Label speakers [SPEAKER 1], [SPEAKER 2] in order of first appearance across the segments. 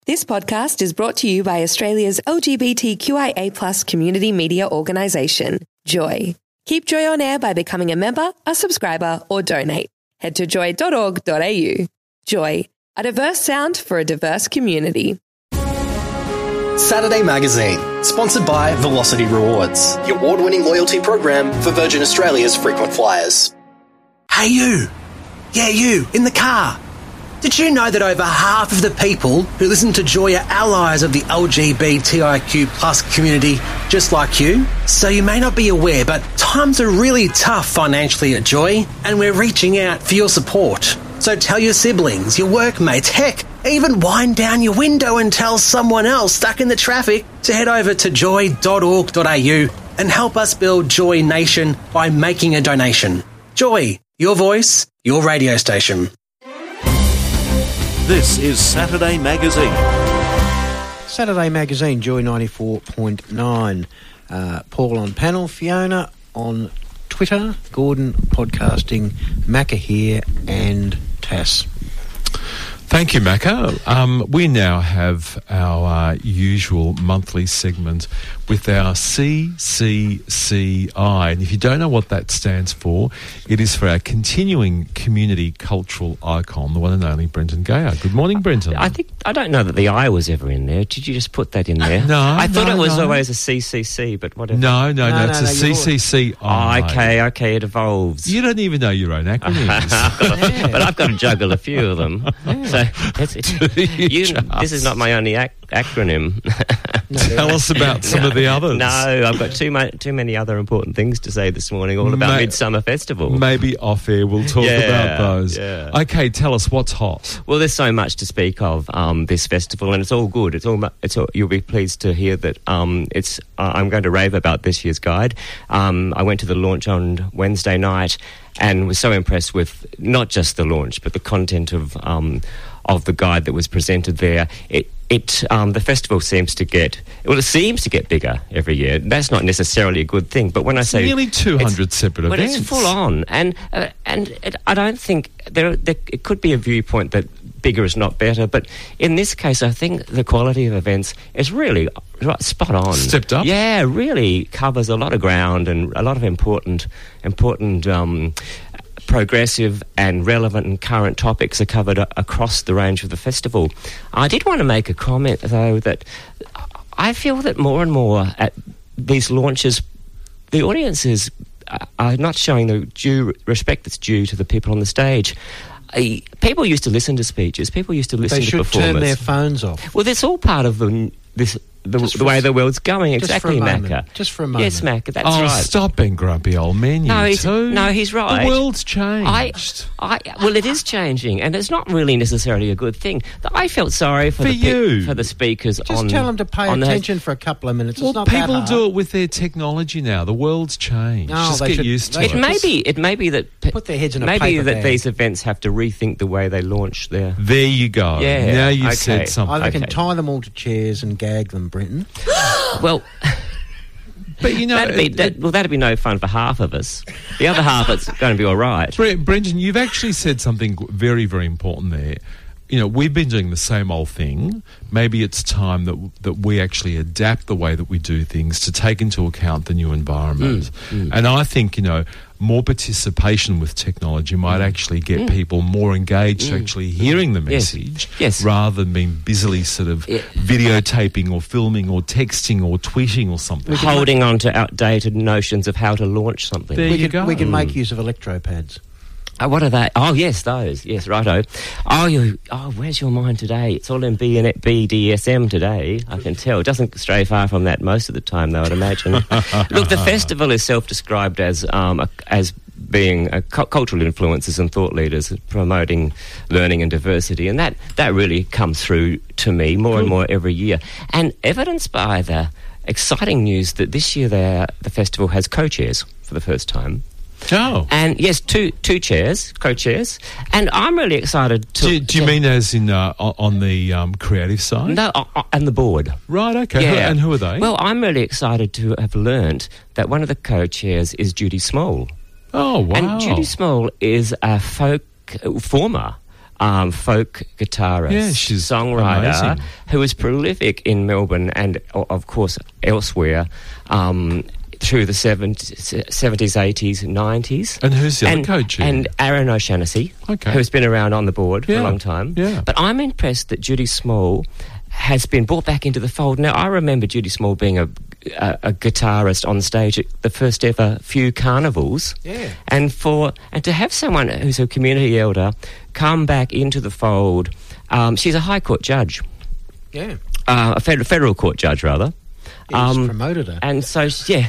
[SPEAKER 1] This podcast is brought to you by Australia's LGBTQIA+ community media organisation, Joy. Keep Joy on air by becoming a member, a subscriber, or donate. Head to joy.org.au. Joy, a diverse sound for a diverse community.
[SPEAKER 2] Saturday Magazine, sponsored by Velocity Rewards, the award-winning loyalty program for Virgin Australia's frequent flyers.
[SPEAKER 3] Hey you! Yeah, you, in the car. Did you know that over half of the people who listen to Joy are allies of the LGBTIQ+ community just like you? So you may not be aware, but times are really tough financially at Joy, and we're reaching out for your support. So tell your siblings, your workmates, heck, even wind down your window and tell someone else stuck in the traffic to head over to joy.org.au and help us build Joy Nation by making a donation. Joy, your voice, your radio station.
[SPEAKER 4] This is Saturday Magazine.
[SPEAKER 5] Saturday Magazine, Joy 94.9. Paul on panel, Fiona on Twitter, Gordon podcasting, Macca here, and Tass.
[SPEAKER 6] Thank you, Macca. We now have our usual monthly segment with our CCCI. And if you don't know what that stands for, it is for our continuing community cultural icon, the one and only Brenton Gaillard. Good morning, Brenton.
[SPEAKER 7] I don't know that the I was ever in there. Did you just put that in there?
[SPEAKER 6] No.
[SPEAKER 7] I thought it was always a CCC, but whatever.
[SPEAKER 6] No, it's a CCCI.
[SPEAKER 7] Oh, okay, it evolves.
[SPEAKER 6] You don't even know your own acronyms.
[SPEAKER 7] But I've got to juggle a few of them. So this is not my only acronym.
[SPEAKER 6] Tell us about some of the others.
[SPEAKER 7] No, I've got too many other important things to say this morning, all about Midsummer Festival.
[SPEAKER 6] Maybe off air we'll talk about those.
[SPEAKER 7] Yeah.
[SPEAKER 6] Okay, tell us what's hot.
[SPEAKER 7] Well, there's so much to speak of this festival, and it's all good. It's all. You'll be pleased to hear that I'm going to rave about this year's guide. I went to the launch on Wednesday night and was so impressed with not just the launch but the content of the guide that was presented there. The festival seems to get bigger every year. That's not necessarily a good thing, but when I say
[SPEAKER 6] nearly 200 separate events,
[SPEAKER 7] it's full on, and I don't think there it could be a viewpoint that bigger is not better, but in this case, I think the quality of events is really spot on.
[SPEAKER 6] Stepped up.
[SPEAKER 7] Yeah, really covers a lot of ground and a lot of important. Progressive and relevant and current topics are covered across the range of the festival. I did want to make a comment, though, that I feel that more and more at these launches, the audiences are not showing the due respect that's due to the people on the stage. People used to listen to speeches. People used to listen to performers.
[SPEAKER 5] They should turn their phones off.
[SPEAKER 7] Well, that's all part of the way the world's going. Exactly, Macca.
[SPEAKER 5] Just for a moment.
[SPEAKER 7] Yes, Macca, that's right.
[SPEAKER 6] Oh, stop being grumpy old man,
[SPEAKER 7] No, he's right.
[SPEAKER 6] The world's changed.
[SPEAKER 7] Well, it is changing, and it's not really necessarily a good thing. I felt sorry for the speakers.
[SPEAKER 5] Just tell them to pay attention for a couple of minutes. It's not
[SPEAKER 6] people
[SPEAKER 5] that hard.
[SPEAKER 6] do it with their technology now. The world's changed.
[SPEAKER 5] No,
[SPEAKER 6] just get used to it.
[SPEAKER 7] It may be that
[SPEAKER 5] put their heads in a paper
[SPEAKER 7] maybe that
[SPEAKER 5] bag.
[SPEAKER 7] these events have to rethink the way they launch their.
[SPEAKER 6] There you go.
[SPEAKER 7] Yeah.
[SPEAKER 6] Now you've said something.
[SPEAKER 5] Either can tie them all to chairs and gag them, Brenton.
[SPEAKER 7] Well,
[SPEAKER 6] but you know,
[SPEAKER 7] that'd be no fun for half of us. The other half, it's going to be all right.
[SPEAKER 6] Brendan, you've actually said something very, very important there. You know, we've been doing the same old thing. Maybe it's time that we actually adapt the way that we do things to take into account the new environment. And I think, more participation with technology might actually get people more engaged to actually hearing the message rather than being busily sort of videotaping or filming or texting or tweeting or something.
[SPEAKER 7] Holding on to outdated notions of how to launch something.
[SPEAKER 6] There you go.
[SPEAKER 5] We can make use of electropads.
[SPEAKER 7] What are they? Oh, yes, those. Yes, righto. Where's your mind today? It's all in BDSM today, I can tell. It doesn't stray far from that most of the time, though, I'd imagine. Look, the festival is self-described as being cultural influencers and thought leaders promoting learning and diversity, and that really comes through to me more and more every year. And evidenced by the exciting news that this year the festival has co-chairs for the first time.
[SPEAKER 6] Oh.
[SPEAKER 7] And yes, two chairs, co-chairs, and I'm really excited to...
[SPEAKER 6] Do you mean as in on the creative side?
[SPEAKER 7] No, and the board.
[SPEAKER 6] Right, okay.
[SPEAKER 7] Yeah.
[SPEAKER 6] And who are they?
[SPEAKER 7] Well, I'm really excited to have learnt that one of the co-chairs is Judy Small.
[SPEAKER 6] Oh, wow.
[SPEAKER 7] And Judy Small is a former folk guitarist,
[SPEAKER 6] Yeah, she's
[SPEAKER 7] songwriter,
[SPEAKER 6] amazing.
[SPEAKER 7] who was prolific in Melbourne and, of course, elsewhere through the 70s, 80s, 90s.
[SPEAKER 6] And who's the other coach here?
[SPEAKER 7] And Aaron O'Shannessy,
[SPEAKER 6] Okay.
[SPEAKER 7] who's been around on the board for a
[SPEAKER 6] Yeah,
[SPEAKER 7] long time.
[SPEAKER 6] yeah.
[SPEAKER 7] But I'm impressed that Judy Small has been brought back into the fold. Now, I remember Judy Small being a guitarist on stage at the first ever few carnivals.
[SPEAKER 5] Yeah.
[SPEAKER 7] And to have someone who's a community elder come back into the fold, she's a High Court judge.
[SPEAKER 5] Yeah.
[SPEAKER 7] A federal court judge, rather.
[SPEAKER 5] He's promoted her.
[SPEAKER 7] And so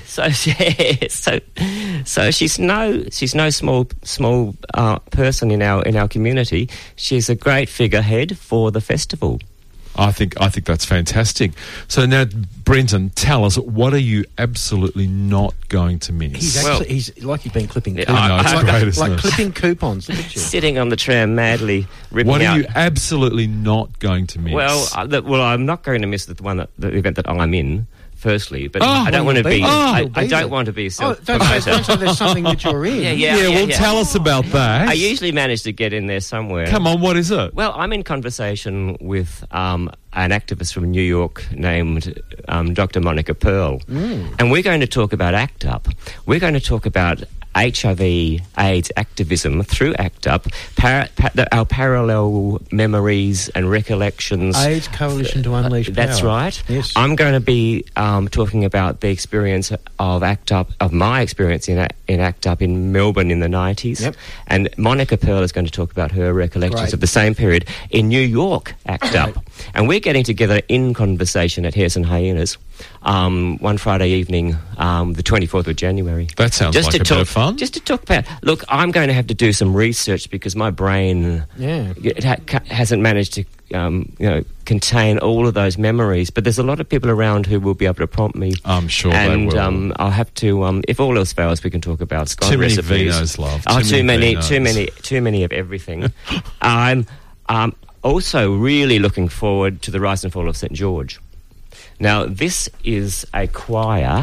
[SPEAKER 7] she's no small person in our community. She's a great figurehead for the festival.
[SPEAKER 6] I think that's fantastic. So now, Brenton, tell us, what are you absolutely not going to miss?
[SPEAKER 5] He's like he's been clipping
[SPEAKER 7] Yeah,
[SPEAKER 5] coupons.
[SPEAKER 6] I know, it's great, isn't
[SPEAKER 5] like
[SPEAKER 6] it?
[SPEAKER 5] clipping coupons. Look at you.
[SPEAKER 7] Sitting on the tram madly ripping
[SPEAKER 6] What
[SPEAKER 7] out.
[SPEAKER 6] are you absolutely not going to miss?
[SPEAKER 7] Well, I'm not going to miss the event that I'm in. Firstly, but
[SPEAKER 6] Oh,
[SPEAKER 7] I don't
[SPEAKER 5] well,
[SPEAKER 7] want to
[SPEAKER 5] you'll
[SPEAKER 7] be.
[SPEAKER 5] be there.
[SPEAKER 7] I
[SPEAKER 5] You'll be
[SPEAKER 7] don't
[SPEAKER 5] there.
[SPEAKER 7] want to be
[SPEAKER 5] Oh,
[SPEAKER 7] self-promoter.
[SPEAKER 5] don't say there's something that you're in.
[SPEAKER 7] Yeah.
[SPEAKER 6] tell us about that.
[SPEAKER 7] I usually manage to get in there somewhere.
[SPEAKER 6] Come on, what is it?
[SPEAKER 7] Well, I'm in conversation with an activist from New York named Dr. Monica Pearl. And we're going to talk about ACT UP. We're going to talk about HIV/AIDS activism through ACT UP, our parallel memories and recollections.
[SPEAKER 5] AIDS Coalition to Unleash Power.
[SPEAKER 7] That's right.
[SPEAKER 5] Yes.
[SPEAKER 7] I'm going to be talking about the experience of ACT UP, of my experience in ACT UP in Melbourne in the 90s.
[SPEAKER 5] Yep.
[SPEAKER 7] And Monica Pearl is going to talk about her recollections
[SPEAKER 5] Great.
[SPEAKER 7] of the same period in New York ACT UP. And we're getting together in conversation at Hares and Hyenas one Friday evening, the 24th of January.
[SPEAKER 6] That sounds like a bit of fun.
[SPEAKER 7] Just to talk about... Look, I'm going to have to do some research because my brain hasn't managed to contain all of those memories. But there's a lot of people around who will be able to prompt me.
[SPEAKER 6] I'm sure
[SPEAKER 7] and,
[SPEAKER 6] they will.
[SPEAKER 7] I'll have to... if all else fails, we can talk about scone
[SPEAKER 6] Too many
[SPEAKER 7] recipes.
[SPEAKER 6] vinos, love.
[SPEAKER 7] Too many
[SPEAKER 6] vinos.
[SPEAKER 7] of everything. I'm also really looking forward to the Rise and Fall of St. George. Now, this is a choir,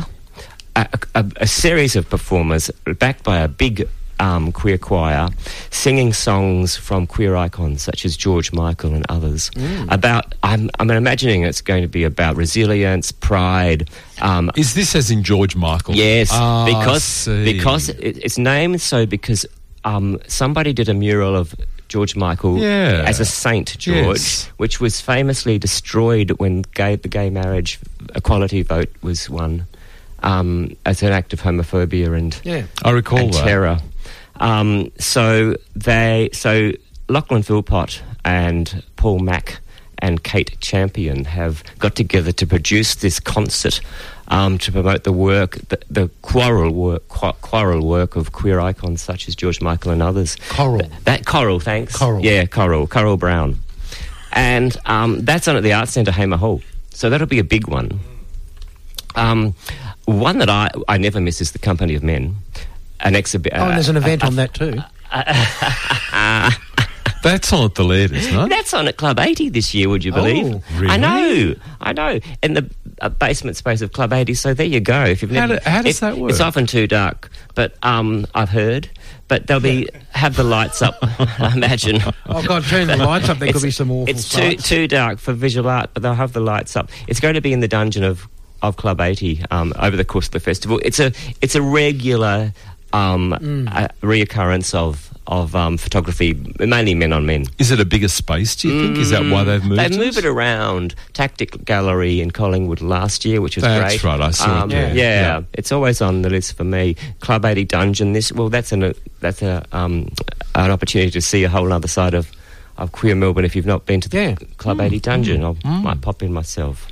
[SPEAKER 7] a series of performers backed by a big queer choir, singing songs from queer icons such as George Michael and others. I'm imagining it's going to be about resilience, pride.
[SPEAKER 6] Is this as in George Michael?
[SPEAKER 7] Yes,
[SPEAKER 6] I
[SPEAKER 7] because it's named so because somebody did a mural of George Michael as a Saint George, which was famously destroyed when the gay marriage equality vote was won as an act of homophobia and
[SPEAKER 6] I recall
[SPEAKER 7] and
[SPEAKER 6] that.
[SPEAKER 7] terror. So Lachlan Philpott and Paul Mack and Kate Champion have got together to produce this concert to promote the work, the choral work of queer icons such as George Michael and others. Choral, thanks.
[SPEAKER 5] Choral.
[SPEAKER 7] Yeah, Choral Brown. And that's on at the Arts Centre, Hamer Hall. So that'll be a big one. One that I never miss is the Company of Men. An exhibition.
[SPEAKER 5] and there's an event on that too.
[SPEAKER 6] That's on at the Laird, isn't it?
[SPEAKER 7] That's on at Club 80 this year, would you believe?
[SPEAKER 6] Oh, really?
[SPEAKER 7] I know. In the basement space of Club 80, so there you go. If you've never,
[SPEAKER 6] How does that work?
[SPEAKER 7] It's often too dark, but I've heard. But they'll have the lights up, I imagine.
[SPEAKER 5] Oh, God, turn the lights up. There could be some awful
[SPEAKER 7] It's
[SPEAKER 5] sights.
[SPEAKER 7] too dark for visual art, but they'll have the lights up. It's going to be in the dungeon of Club 80 over the course of the festival. It's a regular reoccurrence of photography, mainly men on men.
[SPEAKER 6] Is it a bigger space, do you think? Is that why they've moved
[SPEAKER 7] They moved it around Tactic Gallery in Collingwood last year, which was great.
[SPEAKER 6] That's right, I saw it there.
[SPEAKER 7] Yeah, it's always on the list for me. Club 80 Dungeon, that's an opportunity to see a whole other side of queer Melbourne. If you've not been to the Club 80 Dungeon, I might pop in myself.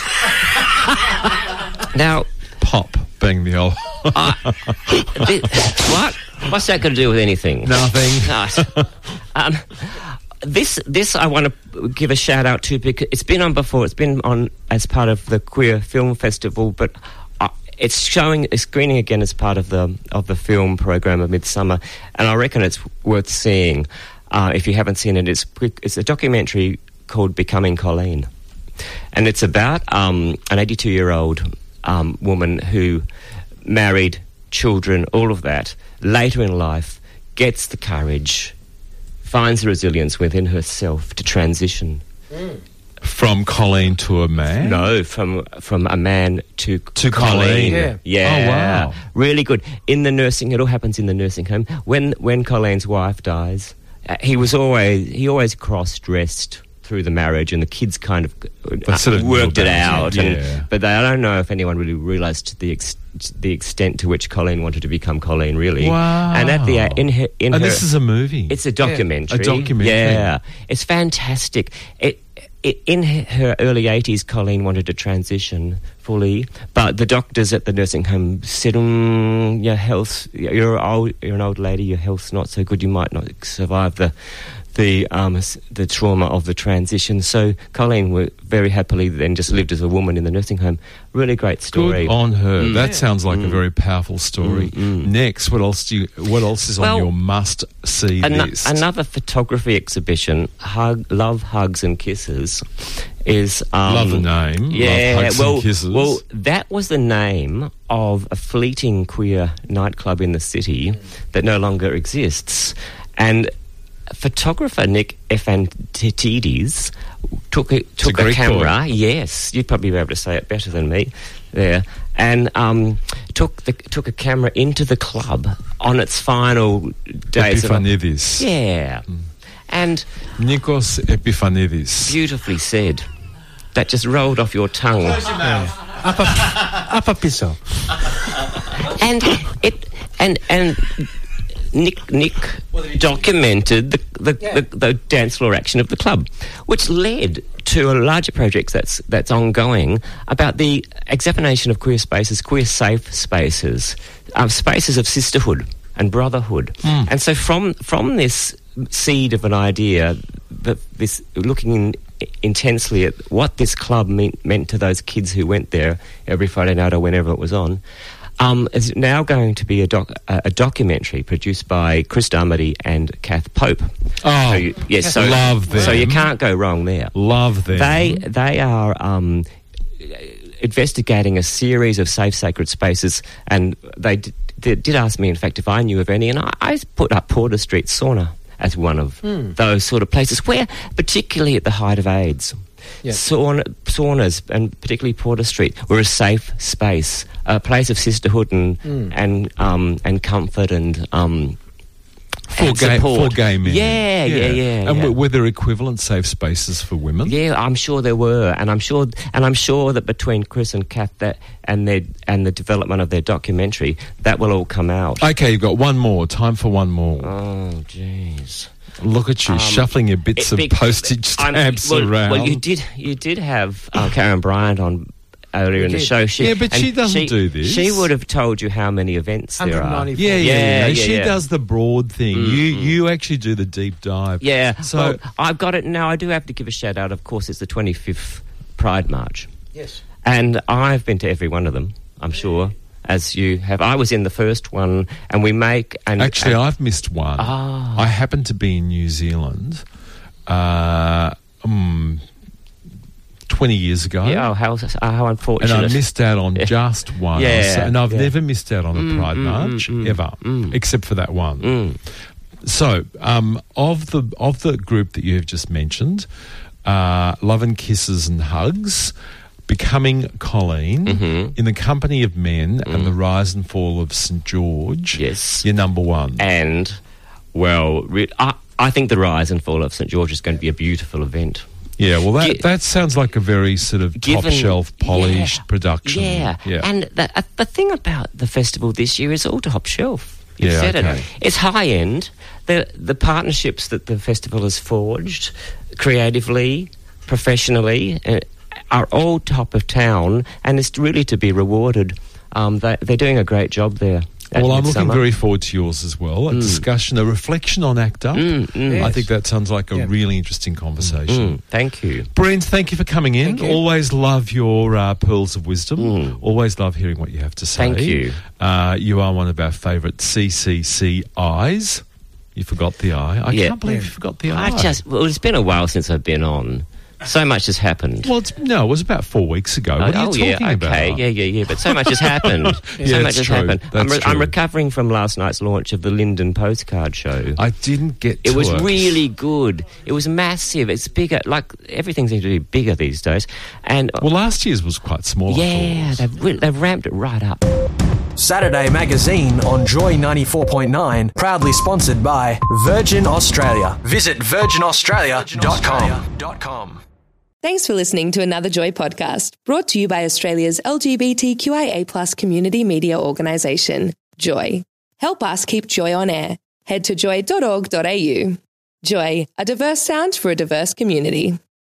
[SPEAKER 7] Now...
[SPEAKER 6] Pop, being the old...
[SPEAKER 7] What? What's that got to do with anything?
[SPEAKER 6] Nothing.
[SPEAKER 7] This I want to give a shout out to because it's been on before. It's been on as part of the Queer Film Festival, but it's screening again as part of the film program of Midsummer, and I reckon it's worth seeing. If you haven't seen it, it's a documentary called Becoming Colleen, and it's about an 82-year-old woman who married, children, all of that, later in life, gets the courage, finds the resilience within herself to transition.
[SPEAKER 6] From Colleen to a man?
[SPEAKER 7] No, from a man to
[SPEAKER 6] Colleen.
[SPEAKER 7] Yeah.
[SPEAKER 6] Oh, wow.
[SPEAKER 7] Really good. In the nursing, it all happens in the nursing home. When Colleen's wife dies, he always cross-dressed through the marriage, and the kids kind of worked it out. But I don't know if anyone really realised the extent to which Colleen wanted to become Colleen, really.
[SPEAKER 6] Wow.
[SPEAKER 7] And at the
[SPEAKER 6] this is a movie.
[SPEAKER 7] It's a documentary.
[SPEAKER 6] A documentary.
[SPEAKER 7] Yeah. It's fantastic. In her early 80s, Colleen wanted to transition fully, but the doctors at the nursing home said, your health, you're an old lady, your health's not so good, you might not survive the trauma of the transition. So Colleen very happily then just lived as a woman in the nursing home. Really great story.
[SPEAKER 6] Good on her. That sounds like a very powerful story. Next, what else is on your must-see list?
[SPEAKER 7] Another photography exhibition, Love, Hugs and Kisses, is...
[SPEAKER 6] Love the name.
[SPEAKER 7] Yeah,
[SPEAKER 6] Love, Hugs and Kisses.
[SPEAKER 7] Well, that was the name of a fleeting queer nightclub in the city that no longer exists. And photographer Nick Ephantides took a camera. Yes, you'd probably be able to say it better than me there. And took a camera into the club on its final days.
[SPEAKER 6] Epiphanidis.
[SPEAKER 7] Yeah. And
[SPEAKER 6] Nikos Epiphanidis.
[SPEAKER 7] Beautifully said. That just rolled off your tongue.
[SPEAKER 5] Upper piso.
[SPEAKER 7] And Nick documented the dance floor action of the club, which led to a larger project that's ongoing about the examination of queer spaces, queer safe spaces, spaces of sisterhood and brotherhood. And so from this seed of an idea, that this looking intensely at what this club meant to those kids who went there every Friday night or whenever it was on, is now going to be a documentary produced by Chris Darmody and Kath Pope.
[SPEAKER 6] Oh, love them.
[SPEAKER 7] So you can't go wrong there.
[SPEAKER 6] Love them.
[SPEAKER 7] They are investigating a series of safe, sacred spaces, and they did ask me, in fact, if I knew of any, and I put up Porter Street Sauna as one of those sort of places where, particularly at the height of AIDS, saunas, and particularly Porter Street, were a safe space, a place of sisterhood and comfort and
[SPEAKER 6] for gay men.
[SPEAKER 7] Yeah.
[SPEAKER 6] And were there equivalent safe spaces for women?
[SPEAKER 7] Yeah, I'm sure there were, and I'm sure that between Chris and Kath and the development of their documentary, that will all come out.
[SPEAKER 6] Okay, you've got one more. Time for one more.
[SPEAKER 7] Oh, jeez.
[SPEAKER 6] Look at you shuffling your bits of postage stamps around.
[SPEAKER 7] Well, you did have Karen Bryant on earlier in the show.
[SPEAKER 6] She doesn't do this.
[SPEAKER 7] She would have told you how many events there are.
[SPEAKER 6] Yeah. She does the broad thing. You actually do the deep dive.
[SPEAKER 7] Yeah.
[SPEAKER 6] So
[SPEAKER 7] I've got it now. I do have to give a shout out. Of course, it's the 25th Pride March.
[SPEAKER 5] Yes.
[SPEAKER 7] And I've been to every one of them, I'm sure, as you have. I was in the first one, and we make...
[SPEAKER 6] Actually, I've missed one. I happened to be in New Zealand 20 years ago.
[SPEAKER 7] Yeah, how unfortunate.
[SPEAKER 6] And I missed out on just one. And I've never missed out on a Pride March, ever, except for that one. So, of the group that you have just mentioned, Love and Kisses and Hugs, Becoming Colleen, In the Company of Men, and The Rise and Fall of St. George.
[SPEAKER 7] Yes.
[SPEAKER 6] You're number one.
[SPEAKER 7] And, well, I think The Rise and Fall of St. George is going to be a beautiful event.
[SPEAKER 6] Yeah, well, that sounds like a very sort of top-shelf, polished production.
[SPEAKER 7] Yeah. And the thing about the festival this year is all top-shelf. You've said it. It's high-end. The partnerships that the festival has forged, creatively, professionally, are all top of town, and it's really to be rewarded. They're doing a great job there.
[SPEAKER 6] Well, I'm looking very forward to yours as well. A discussion, a reflection on ACT UP. I think that sounds like a really interesting conversation.
[SPEAKER 7] Thank you.
[SPEAKER 6] Brent, thank you for coming in. Always love your pearls of wisdom. Always love hearing what you have to say.
[SPEAKER 7] Thank you.
[SPEAKER 6] You are one of our favourite CCCIs. You forgot the I. I can't believe you forgot the I.
[SPEAKER 7] Well, it's been a while since I've been on. So much has happened.
[SPEAKER 6] Well, it was about 4 weeks ago. What are you talking about?
[SPEAKER 7] Yeah. But so much has happened. So much has happened. I'm recovering from last night's launch of the Linden Postcard Show.
[SPEAKER 6] I didn't get to it.
[SPEAKER 7] It was really good. It was massive. It's bigger. Like, everything seems to be bigger these days. And
[SPEAKER 6] well, last year's was quite small.
[SPEAKER 7] Yeah, they've ramped it right up.
[SPEAKER 2] Saturday Magazine on Joy 94.9, proudly sponsored by Virgin Australia. Visit virginaustralia.com.
[SPEAKER 1] Thanks for listening to another Joy podcast, brought to you by Australia's LGBTQIA+ community media organisation, Joy. Help us keep Joy on air. Head to joy.org.au. Joy, a diverse sound for a diverse community.